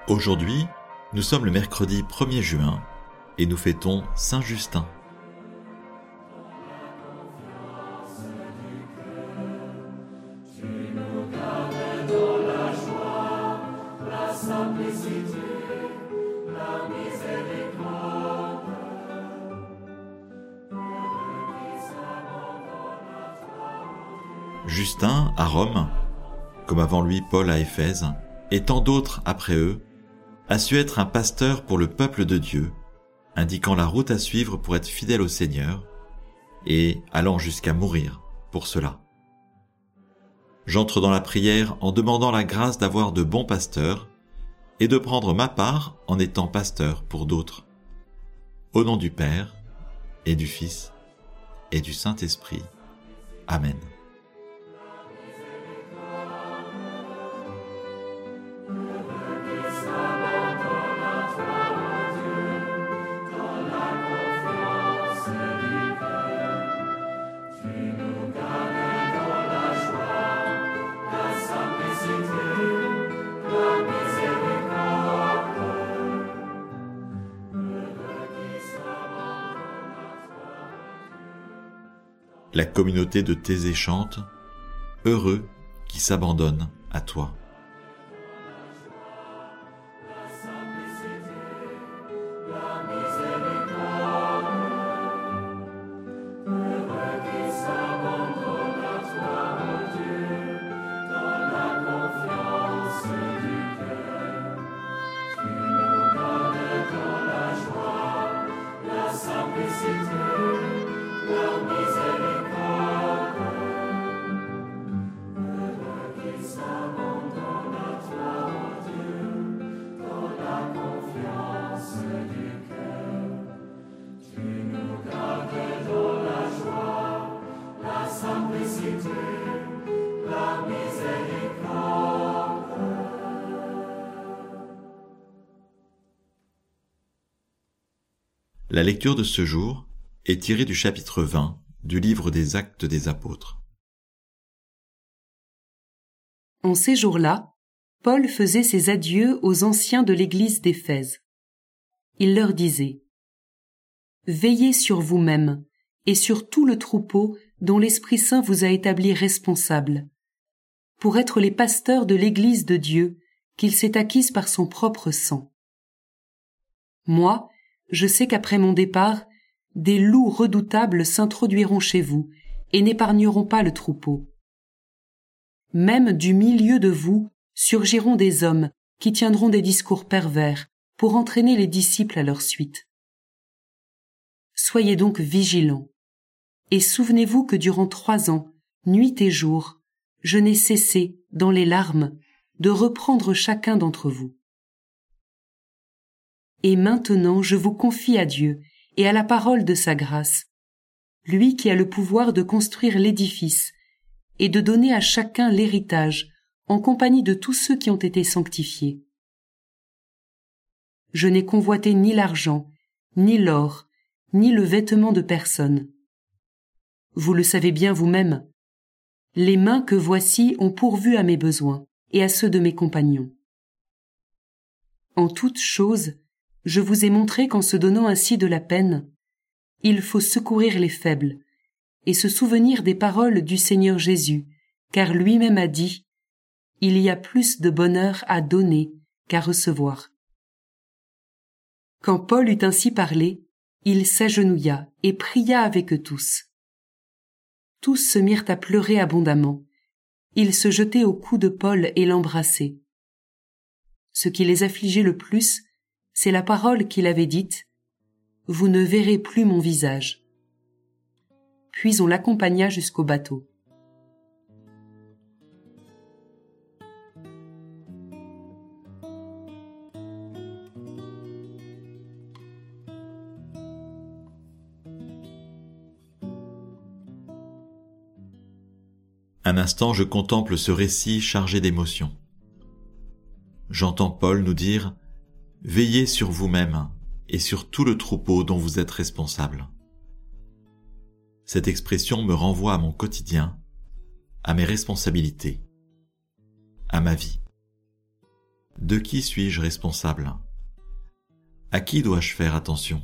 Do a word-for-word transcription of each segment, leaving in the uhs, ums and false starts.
Aujourd'hui, nous sommes le mercredi premier juin et nous fêtons Saint Justin. Justin, à Rome, comme avant lui Paul à Éphèse, et tant d'autres après eux, a su être un pasteur pour le peuple de Dieu, indiquant la route à suivre pour être fidèle au Seigneur, et allant jusqu'à mourir pour cela. J'entre dans la prière en demandant la grâce d'avoir de bons pasteurs et de prendre ma part en étant pasteur pour d'autres. Au nom du Père, et du Fils, et du Saint-Esprit. Amen. La communauté de Thésée chante « Heureux qui s'abandonne à toi ». La lecture de ce jour est tirée du chapitre vingt du livre des Actes des Apôtres. En ces jours-là, Paul faisait ses adieux aux anciens de l'église d'Éphèse. Il leur disait « Veillez sur vous-mêmes et sur tout le troupeau dont l'Esprit Saint vous a établis responsables, pour être les pasteurs de l'église de Dieu qu'il s'est acquise par son propre sang. Moi, je sais qu'après mon départ, des loups redoutables s'introduiront chez vous et n'épargneront pas le troupeau. Même du milieu de vous surgiront des hommes qui tiendront des discours pervers pour entraîner les disciples à leur suite. Soyez donc vigilants, et souvenez-vous que durant trois ans, nuit et jour, je n'ai cessé, dans les larmes, de reprendre chacun d'entre vous. Et maintenant je vous confie à Dieu et à la parole de sa grâce, lui qui a le pouvoir de construire l'édifice et de donner à chacun l'héritage en compagnie de tous ceux qui ont été sanctifiés. Je n'ai convoité ni l'argent, ni l'or, ni le vêtement de personne. Vous le savez bien vous-même, les mains que voici ont pourvu à mes besoins et à ceux de mes compagnons. En toutes choses, je vous ai montré qu'en se donnant ainsi de la peine, il faut secourir les faibles et se souvenir des paroles du Seigneur Jésus, car lui-même a dit « Il y a plus de bonheur à donner qu'à recevoir ». Quand Paul eut ainsi parlé, il s'agenouilla et pria avec eux tous. Tous se mirent à pleurer abondamment. Ils se jetaient au cou de Paul et l'embrassaient. Ce qui les affligeait le plus, c'est la parole qu'il avait dite « Vous ne verrez plus mon visage ». Puis on l'accompagna jusqu'au bateau. Un instant, je contemple ce récit chargé d'émotions. J'entends Paul nous dire « Veillez sur vous-même et sur tout le troupeau dont vous êtes responsable ». Cette expression me renvoie à mon quotidien, à mes responsabilités, à ma vie. De qui suis-je responsable? À qui dois-je faire attention?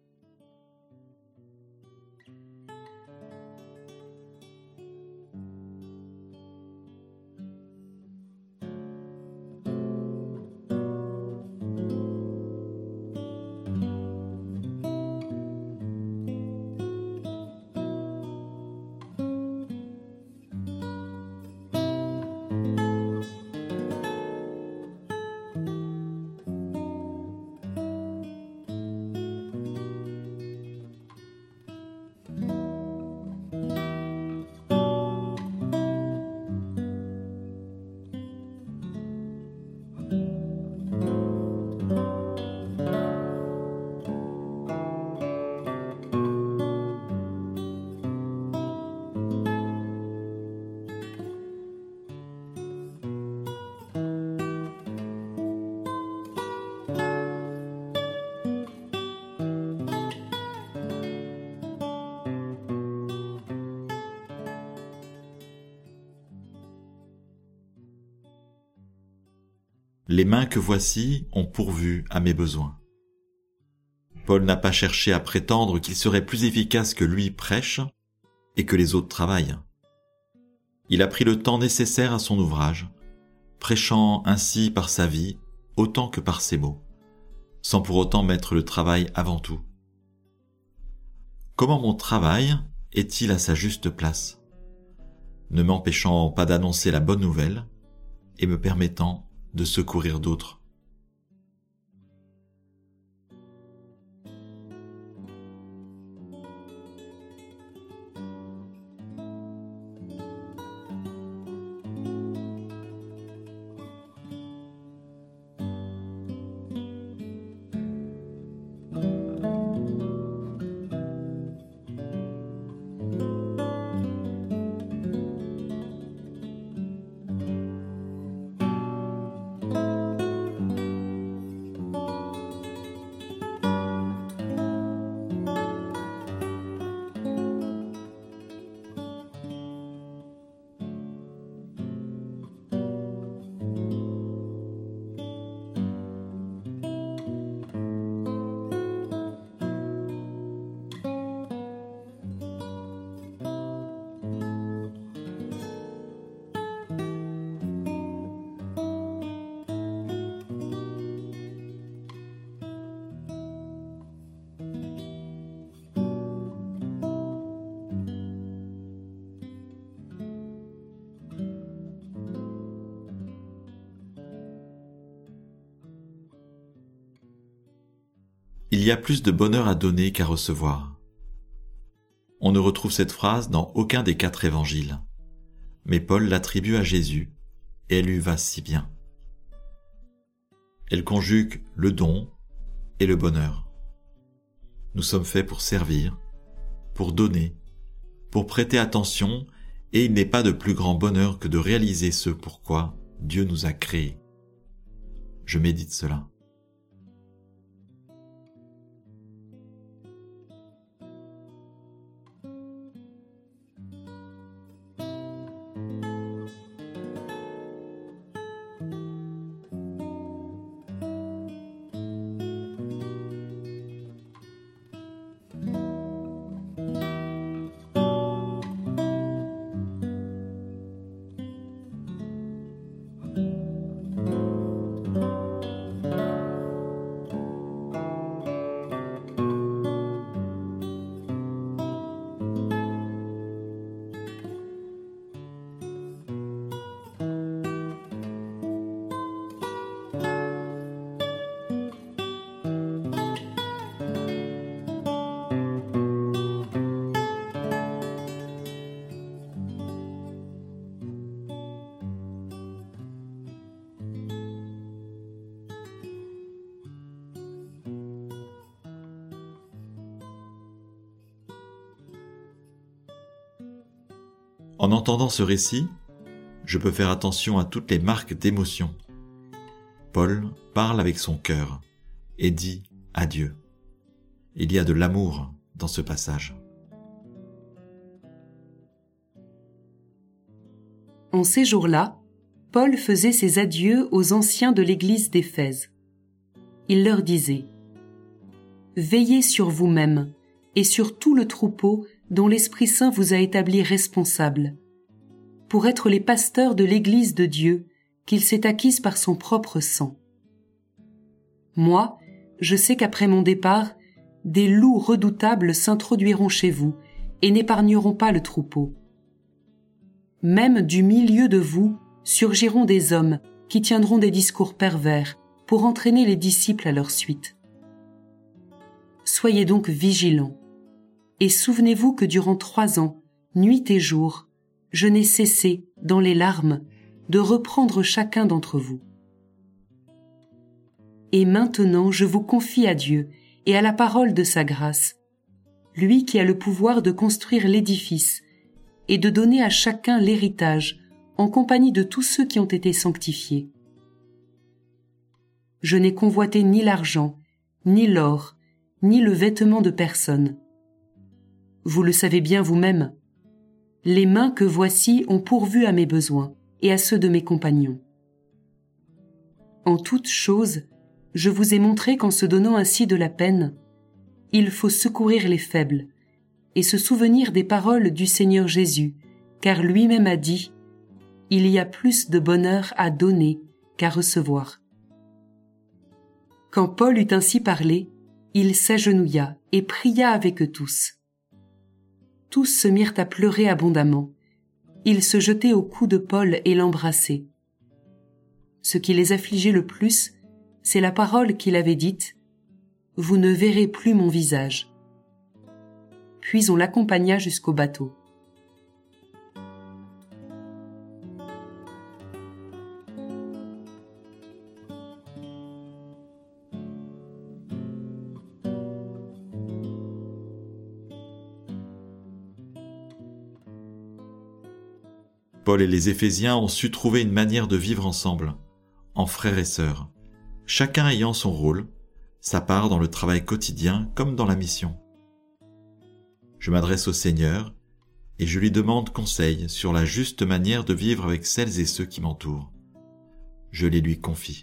Les mains que voici ont pourvu à mes besoins. Paul n'a pas cherché à prétendre qu'il serait plus efficace que lui prêche et que les autres travaillent. Il a pris le temps nécessaire à son ouvrage, prêchant ainsi par sa vie autant que par ses mots, sans pour autant mettre le travail avant tout. Comment mon travail est-il à sa juste place, ne m'empêchant pas d'annoncer la bonne nouvelle et me permettant de secourir d'autres? Il y a plus de bonheur à donner qu'à recevoir. On ne retrouve cette phrase dans aucun des quatre évangiles, mais Paul l'attribue à Jésus et elle lui va si bien. Elle conjugue le don et le bonheur. Nous sommes faits pour servir, pour donner, pour prêter attention, et il n'est pas de plus grand bonheur que de réaliser ce pourquoi Dieu nous a créés. Je médite cela. En entendant ce récit, je peux faire attention à toutes les marques d'émotion. Paul parle avec son cœur et dit adieu. Il y a de l'amour dans ce passage. En ces jours-là, Paul faisait ses adieux aux anciens de l'église d'Éphèse. Il leur disait « Veillez sur vous-même et sur tout le troupeau dont l'Esprit Saint vous a établis responsables, pour être les pasteurs de l'église de Dieu qu'il s'est acquise par son propre sang. Moi, je sais qu'après mon départ, des loups redoutables s'introduiront chez vous et n'épargneront pas le troupeau. Même du milieu de vous surgiront des hommes qui tiendront des discours pervers pour entraîner les disciples à leur suite. Soyez donc vigilants, et souvenez-vous que durant trois ans, nuit et jour, je n'ai cessé, dans les larmes, de reprendre chacun d'entre vous. Et maintenant je vous confie à Dieu et à la parole de sa grâce, lui qui a le pouvoir de construire l'édifice et de donner à chacun l'héritage en compagnie de tous ceux qui ont été sanctifiés. Je n'ai convoité ni l'argent, ni l'or, ni le vêtement de personne. Vous le savez bien vous-même, les mains que voici ont pourvu à mes besoins et à ceux de mes compagnons. En toute chose, je vous ai montré qu'en se donnant ainsi de la peine, il faut secourir les faibles et se souvenir des paroles du Seigneur Jésus, car lui-même a dit « Il y a plus de bonheur à donner qu'à recevoir ». Quand Paul eut ainsi parlé, il s'agenouilla et pria avec eux tous. Tous se mirent à pleurer abondamment. Ils se jetaient au cou de Paul et l'embrassaient. Ce qui les affligeait le plus, c'est la parole qu'il avait dite « Vous ne verrez plus mon visage ». Puis on l'accompagna jusqu'au bateau. Paul et les Éphésiens ont su trouver une manière de vivre ensemble, en frères et sœurs, chacun ayant son rôle, sa part dans le travail quotidien comme dans la mission. Je m'adresse au Seigneur et je lui demande conseil sur la juste manière de vivre avec celles et ceux qui m'entourent. Je les lui confie.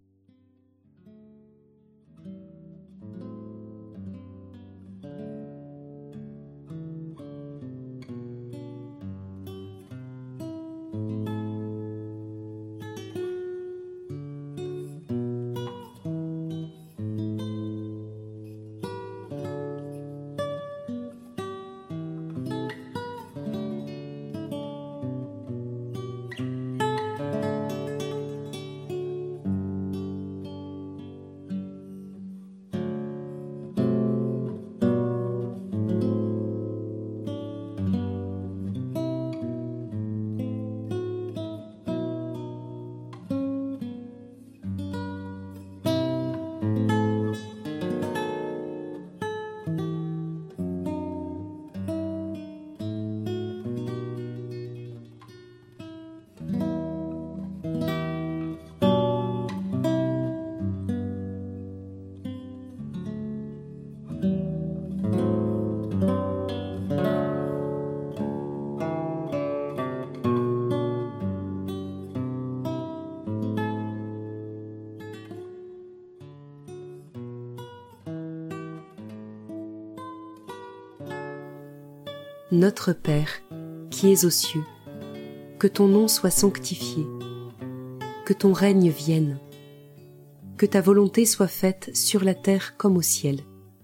Notre Père, qui es aux cieux, que ton nom soit sanctifié, que ton règne vienne, que ta volonté soit faite sur la terre comme au ciel.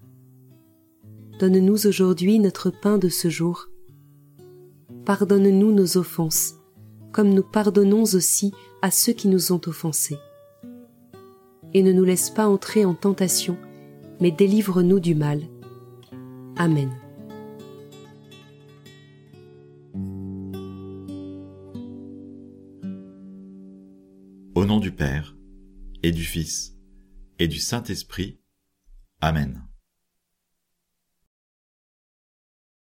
Donne-nous aujourd'hui notre pain de ce jour. Pardonne-nous nos offenses, comme nous pardonnons aussi à ceux qui nous ont offensés. Et ne nous laisse pas entrer en tentation, mais délivre-nous du mal. Amen. Au nom du Père, et du Fils, et du Saint-Esprit. Amen.